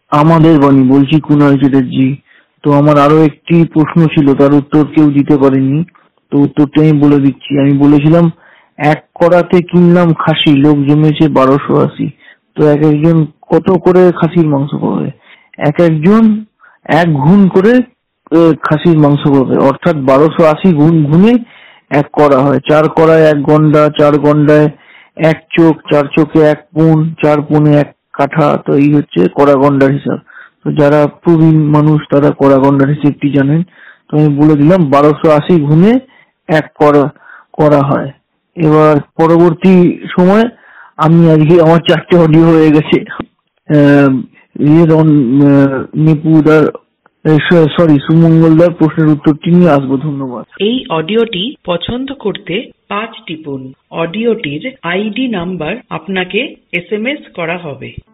আমাদের বাণী, বলছি কুনাল চ্যাটার্জি। তো আমার আরো একটি প্রশ্ন ছিল, তার উত্তর কেউ দিতে পারেনি। তো উত্তরটা আমি বলে দিচ্ছি। আমি বলেছিলাম এক কড়াতে কিনলাম খাসি, লোক জমেছে 1280। তো এক একজন কত করে খাসির মাংস পাবে? এক একজন এক ঘুণ করে খাসির মাংস পাবে, অর্থাৎ 1280 গুণ গুণে এক কড়া হয়। 4 কড়ায় 1 গন্ডা, 4 গন্ডায় 1 চোখ, 4 চোখে 1 পুন, 4 পুনে 1 কাঠা। তো এই হচ্ছে কড়া গন্ডার হিসাব। তো যারা প্রবীণ মানুষ তারা কড়া গন্ডার হিসেবটি জানেন। তো আমি বলে দিলাম 1280 গুণে 1 কড়া করা হয়। এবার পরবর্তী সময় আমি আজকে আমার 4টে অডিও হয়ে গেছে। আহ, নিপুদার সরি সুমঙ্গলদার প্রশ্নের উত্তরটি নিয়ে আসবো। ধন্যবাদ। এই অডিওটি পছন্দ করতে 5 টিপুন। অডিওটির আইডি নাম্বার আপনাকে SMS করা হবে।